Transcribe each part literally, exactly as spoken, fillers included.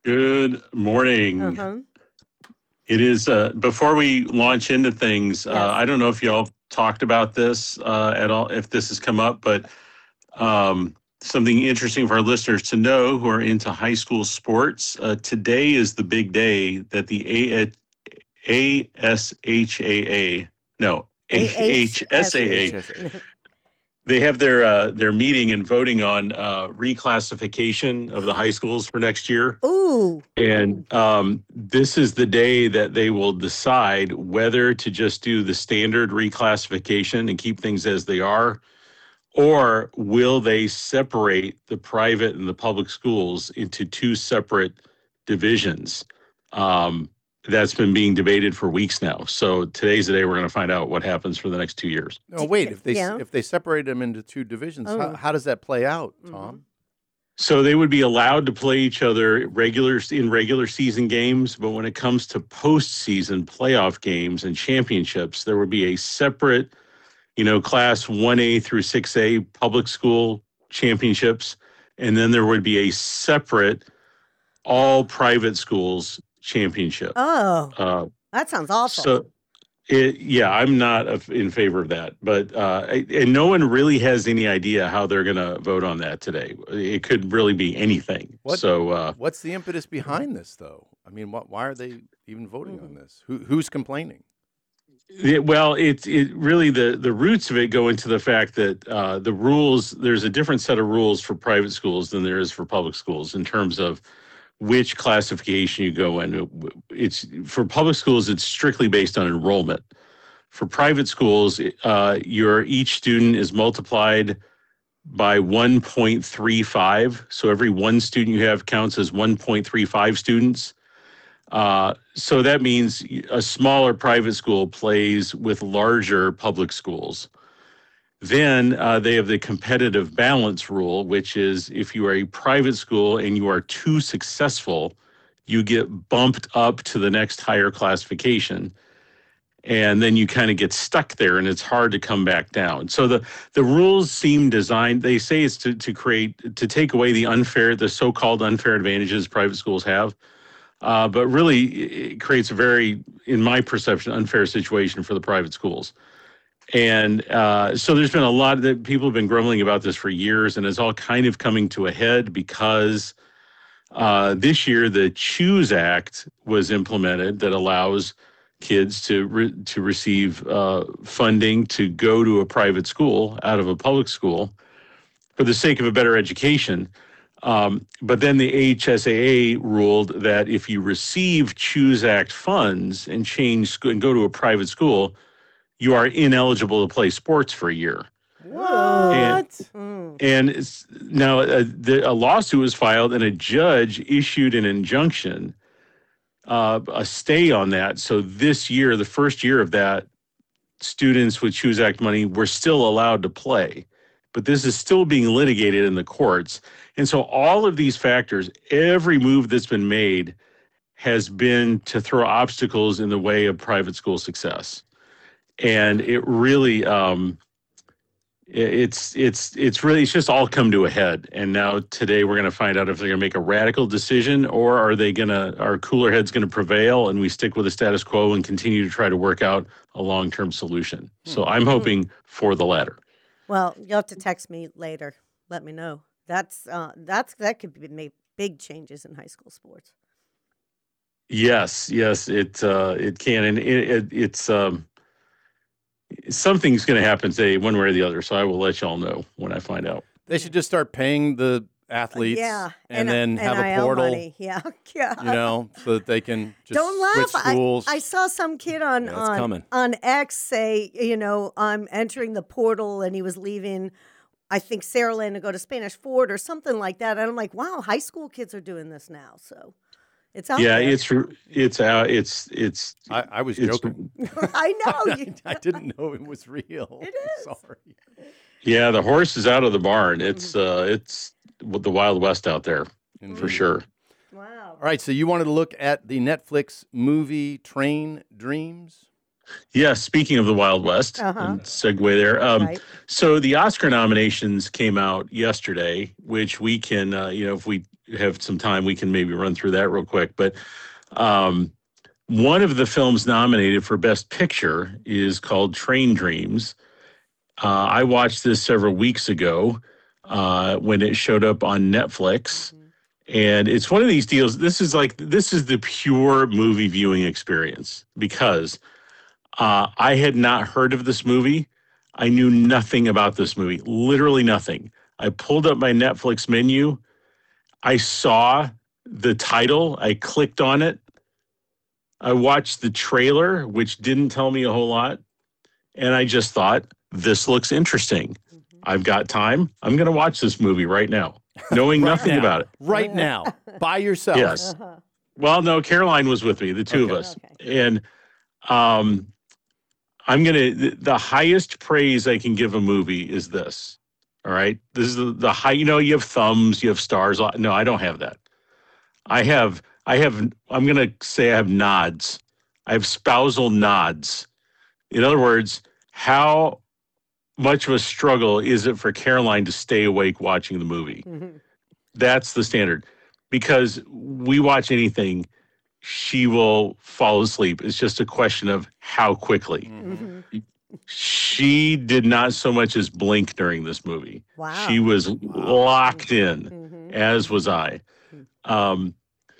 Good morning. Uh-huh. It is, uh, before we launch into things, uh, Yes. I don't know if y'all talked about this uh, at all, if this has come up, but um, something interesting for our listeners to know who are into high school sports. Uh, today is the big day that the A- ASHAA, no, AHSAA, A H S. they have their uh, their meeting and voting on uh, reclassification of the high schools for next year. Ooh. And um, this is the day that they will decide whether to just do the standard reclassification and keep things as they are, or will they separate the private and the public schools into two separate divisions? Um, that's been being debated for weeks now. So today's the day we're going to find out what happens for the next two years. No, wait. If they Yeah. if they separate them into two divisions, Oh. how, how does that play out, Mhm. Tom? So they would be allowed to play each other regular in regular season games, but when it comes to postseason playoff games and championships, there would be a separate, you know, class one A through six A public school championships, and then there would be a separate all private schools championship. Oh, Uh, that sounds awful. so it, yeah, I'm not a- in favor of that, but uh, I- and no one really has any idea how they're going to vote on that today. It could really be anything. What- So uh, What's the impetus behind this, though? I mean, what, why are they even voting on Mhm. this? Who, who's complaining? it, well, it's it really the the roots of it go into the fact that uh, the rules there's a different set of rules for private schools than there is for public schools in terms of which classification you go in. It's for public schools, it's strictly based on enrollment. For private schools, uh, your each student is multiplied by one point three five. So every one student you have counts as one point three five students. Uh, so that means a smaller private school plays with larger public schools. Then uh, they have the competitive balance rule, which is if you are a private school and you are too successful, you get bumped up to the next higher classification. And then you kind of get stuck there and it's hard to come back down. So the, the rules seem designed, they say it's to, to create, to take away the unfair, the so-called unfair advantages private schools have. Uh, but really it creates a very, in my perception, unfair situation for the private schools. And uh, so there's been a lot that people have been grumbling about this for years, and it's all kind of coming to a head because uh, this year the CHOOSE Act was implemented that allows kids to re- to receive uh, funding to go to a private school out of a public school for the sake of a better education. Um, but then the A H S A A ruled that if you receive CHOOSE Act funds and change sc- and go to a private school, you are ineligible to play sports for a year. What? Mm. And it's, now uh, the, a lawsuit was filed and a judge issued an injunction, uh, a stay on that. So this year, the first year of that, students with CHOOSE Act money were still allowed to play. But this is still being litigated in the courts. And so all of these factors, every move that's been made has been to throw obstacles in the way of private school success. And it really, um, it's it's it's really it's just all come to a head. And now today we're going to find out if they're going to make a radical decision, or are they going to, are cooler heads going to prevail and we stick with the status quo and continue to try to work out a long-term solution. So I'm hoping for the latter. Well, you'll have to text me later. Let me know. That's uh, that's that could be make big changes in high school sports. Yes, yes, it uh, it can, and it, it it's um, something's going to happen today, one way or the other. So I will let y'all know when I find out. They should just start paying the athletes Yeah, and, N- then have N I L a portal, money. Yeah, yeah. you know, so that they can just Don't laugh. switch I, schools. I saw some kid on Yeah, it's on, coming. on X say, you know, I'm entering the portal, and he was leaving, I think, Saraland to go to Spanish Fort or something like that. And I'm like, wow, high school kids are doing this now. So it's out Yeah, there. it's it's out. It's it's. I, I was it's- joking. I know. You, I didn't know it was real. It is. Sorry. Yeah, the horse is out of the barn. It's uh, it's the Wild West out there for Indeed. sure. wow. All right, so you wanted to look at the Netflix movie Train Dreams? Yeah, speaking of the Wild West, Uh-huh. and segue there. Um, Right. So the Oscar nominations came out yesterday, which we can, uh, you know, if we have some time, we can maybe run through that real quick. But um, one of the films nominated for Best Picture is called Train Dreams. Uh, I watched this several weeks ago uh, when it showed up on Netflix. Mm-hmm. And it's one of these deals. This is like, this is the pure movie viewing experience because uh, I had not heard of this movie. I knew nothing about this movie, literally nothing. I pulled up my Netflix menu. I saw the title. I clicked on it. I watched the trailer, which didn't tell me a whole lot. And I just thought, this looks interesting. Mm-hmm. I've got time. I'm going to watch this movie right now, knowing right nothing now. about it. Right now, by yourself. Yes. Uh-huh. Well, no, Caroline was with me, the two okay. of us. Okay. And um, I'm going to, the, the highest praise I can give a movie is this. All right. This is the, the high, you know, you have thumbs, you have stars. No, I don't have that. I have, I have, I'm going to say I have nods. I have spousal nods. In other words, how much of a struggle is it for Caroline to stay awake watching the movie? Mm-hmm. That's the standard. Because we watch anything, she will fall asleep. It's just a question of how quickly. Mm-hmm. She did not so much as blink during this movie. Wow. She was wow. locked in, mm-hmm. as was I. Um,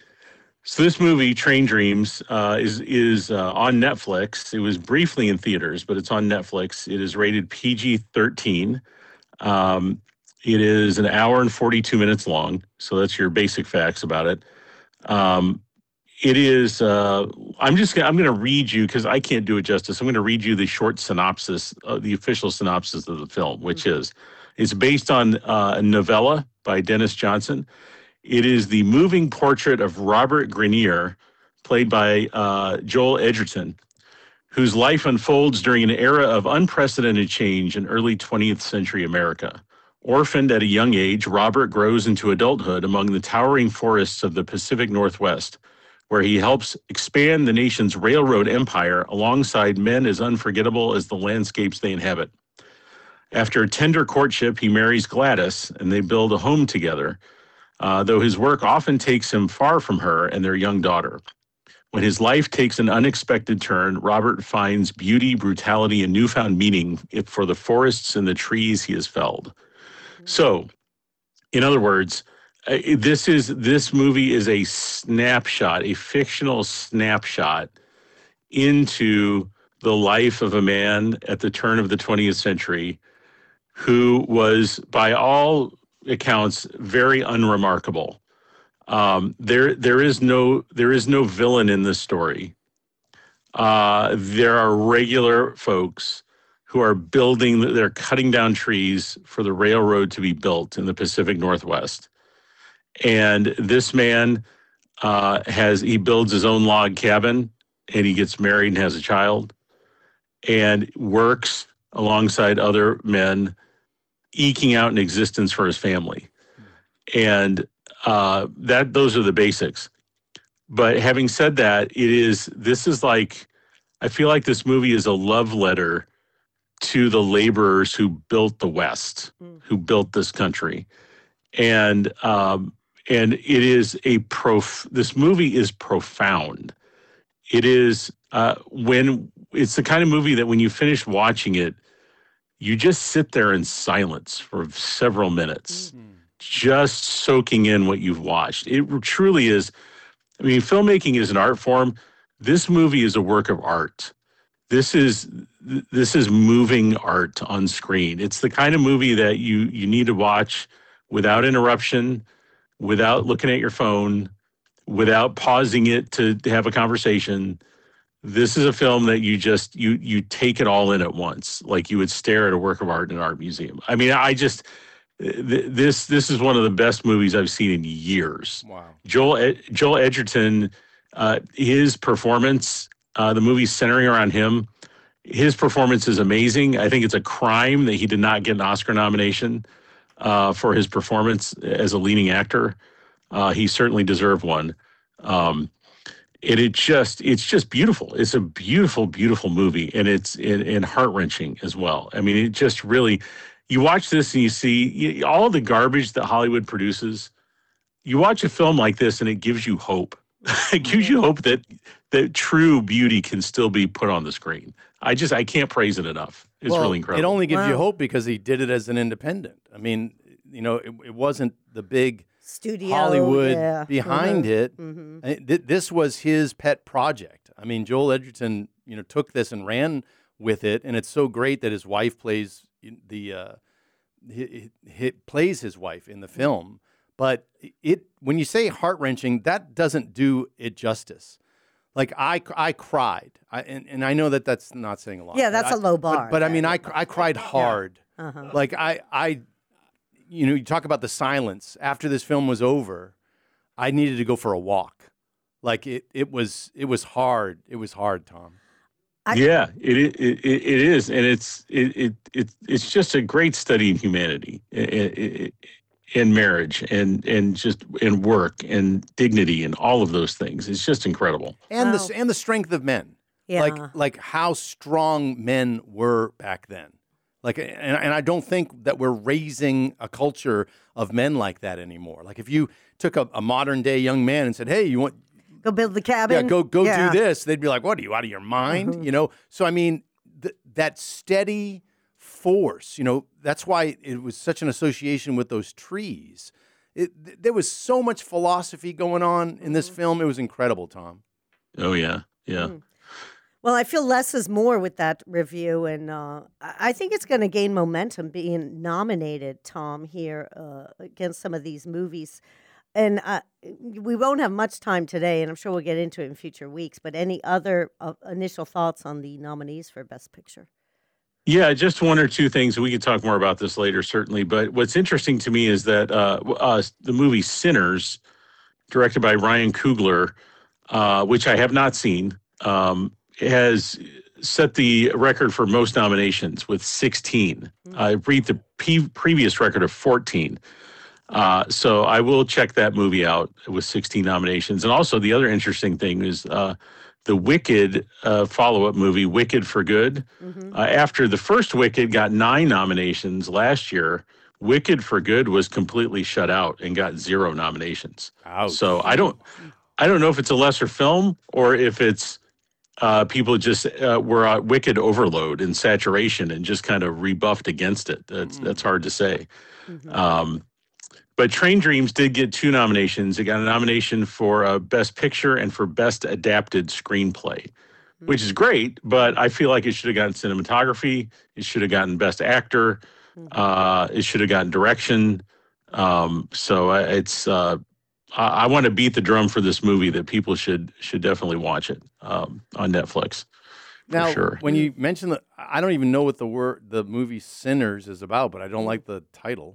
so this movie, Train Dreams, uh, is is uh, on Netflix. It was briefly in theaters, but it's on Netflix. It is rated P G thirteen. Um, it is an hour and forty-two minutes long. So that's your basic facts about it. Um, It is, uh, I'm just gonna, I'm going to read you, because I can't do it justice. I'm going to read you the short synopsis, uh, the official synopsis of the film, which mm-hmm. is, it's based on uh, a novella by Dennis Johnson. It is the moving portrait of Robert Grenier, played by uh, Joel Edgerton, whose life unfolds during an era of unprecedented change in early twentieth century America. Orphaned at a young age, Robert grows into adulthood among the towering forests of the Pacific Northwest, where he helps expand the nation's railroad empire alongside men as unforgettable as the landscapes they inhabit. After a tender courtship, he marries Gladys, and they build a home together, uh, though his work often takes him far from her and their young daughter. When his life takes an unexpected turn, Robert finds beauty, brutality, and newfound meaning for the forests and the trees he has felled. So, in other words, Uh, this is this movie is a snapshot, a fictional snapshot into the life of a man at the turn of the twentieth century who was, by all accounts, very unremarkable. Um, there, there is no, there is no villain in this story. Uh, there are regular folks who are building, they're cutting down trees for the railroad to be built in the Pacific Northwest. And this man uh, has, he builds his own log cabin, and he gets married and has a child and works alongside other men, eking out an existence for his family. And uh, that, those are the basics. But having said that, it is, this is like, I feel like this movie is a love letter to the laborers who built the West, mm. who built this country. And, um, and it is a prof, this movie is profound. It is, uh, when, it's the kind of movie that when you finish watching it, you just sit there in silence for several minutes, mm-hmm. just soaking in what you've watched. It truly is. I mean, filmmaking is an art form. This movie is a work of art. This is this is moving art on screen. It's the kind of movie that you you need to watch without interruption, without looking at your phone, without pausing it to, to have a conversation. This is a film that you just you you take it all in at once, like you would stare at a work of art in an art museum. I mean, I just th- this this is one of the best movies I've seen in years. Wow. Joel Joel Edgerton, uh, his performance, uh, the movie's centering around him. His performance is amazing. I think it's a crime that he did not get an Oscar nomination uh, for his performance as a leading actor. Uh, he certainly deserved one. Um, and it just, it's just beautiful. It's a beautiful, beautiful movie, and it's and, and heart-wrenching as well. I mean, it just really, you watch this and you see you, all the garbage that Hollywood produces. you watch a film like this and it gives you hope. It gives you hope that that true beauty can still be put on the screen. I just I can't praise it enough. It's well, really incredible. It only gives Wow. you hope because he did it as an independent. I mean, you know, it, it wasn't the big Studio Hollywood yeah. behind Mhm. it. Mhm. Uh, th- This was his pet project. I mean, Joel Edgerton, you know, took this and ran with it, and it's so great that his wife plays in the uh, he, he plays his wife in the film. But it when you say heart wrenching, that doesn't do it justice. Like I, I cried, I, and and I know that that's not saying a lot. Yeah, but that's I- a low but- bar. But, I mean, I I cried hard. Uh-huh. Like I I, you know, you talk about the silence after this film was over. I needed to go for a walk. Like it, it was, it was hard. It was hard, Tom. I- yeah, it, it it it is, and it's it it, it it's just a great study in humanity, in, in marriage, and and just in work and dignity and all of those things. It's just incredible. And Wow. the and the strength of men. Yeah. Like like how strong men were back then. Like and, and I don't think that we're raising a culture of men like that anymore. Like if you took a, a modern day young man and said, "Hey, you want Go build the cabin. yeah, go go Yeah. do this," they'd be like, "What are you out of your mind?" Mhm. You know. So I mean, th- that steady force. You know, that's why it was such an association with those trees. It, th- there was so much philosophy going on in this film. It was incredible, Tom. Oh yeah, yeah. Mm. Well, I feel less is more with that review, and uh, I I think it's going to gain momentum being nominated, Tom, here uh, against some of these movies. And uh, we won't have much time today, and I'm sure we'll get into it in future weeks. But any other uh, initial thoughts on the nominees for Best Picture? Yeah, just one or two things. We could talk more about this later, certainly. But what's interesting to me is that uh, uh, the movie Sinners, directed by Ryan Coogler, uh, which I have not seen, um, has set the record for most nominations with sixteen. I beat the pe- previous record of fourteen. Uh, so I will check that movie out with sixteen nominations. And also the other interesting thing is uh, the Wicked uh, follow-up movie, Wicked for Good. Mm-hmm. Uh, after the first Wicked got nine nominations last year, Wicked for Good was completely shut out and got zero nominations. Ouch. So I don't, I don't know if it's a lesser film or if it's uh, people just uh, were at Wicked overload and saturation and just kind of rebuffed against it. That's that's hard to say. Mm-hmm. Um, but Train Dreams did get two nominations. It got a nomination for uh, Best Picture and for Best Adapted Screenplay, which is great. But I feel like it should have gotten cinematography. It should have gotten Best Actor. Uh, it should have gotten direction. Um, so I- it's. Uh, I, I want to beat the drum for this movie that people should should definitely watch it um, on Netflix. For Now, sure. when you mention the, I don't even know what the word the movie Sinners is about, but I don't like the title.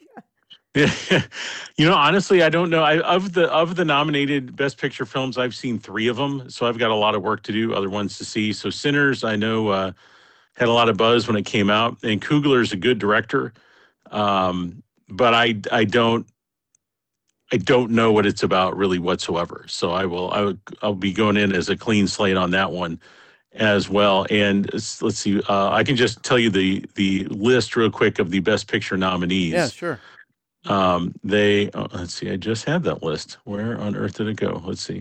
You know, honestly, I don't know. I, of the of the nominated Best Picture films, I've seen three of them, so I've got a lot of work to do. Other ones to see. So Sinners, I know, uh, had a lot of buzz when it came out, and Coogler's a good director, um, but I I don't I don't know what it's about really whatsoever. So I will I would I'll be going in as a clean slate on that one as well. And s- let's see, uh, I can just tell you the the list real quick of the Best Picture nominees. Yeah, sure. Um, they, oh, let's see, I just had that list. Where on earth did it go? Let's see.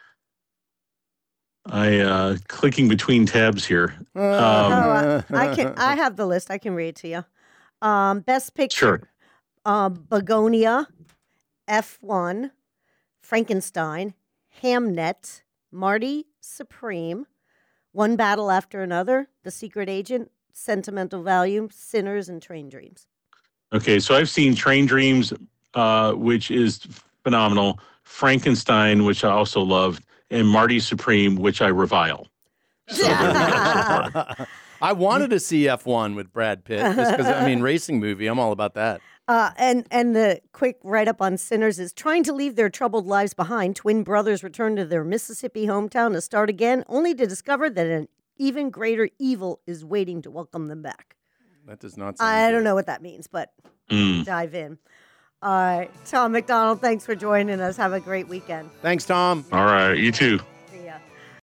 I, uh, clicking between tabs here. Oh, I, I can. I have the list. I can read it to you. Um, Best Picture. Sure. Um, Begonia, F one, Frankenstein, Hamnet, Marty Supreme, One Battle After Another, The Secret Agent, Sentimental Value, Sinners, and Train Dreams. Okay, so I've seen Train Dreams, uh, which is phenomenal, Frankenstein, which I also loved, and Marty Supreme, which I revile. So they're my top four. I wanted to see F one with Brad Pitt just because I mean racing movie. I'm all about that. Uh, and and the quick write up on Sinners is trying to leave their troubled lives behind. Twin brothers return to their Mississippi hometown to start again, only to discover that an even greater evil is waiting to welcome them back. That does not sound I good. don't know what that means, but Mm. dive in. All right, Tom McDonald, thanks for joining us. Have a great weekend. Thanks, Tom. All right, you too.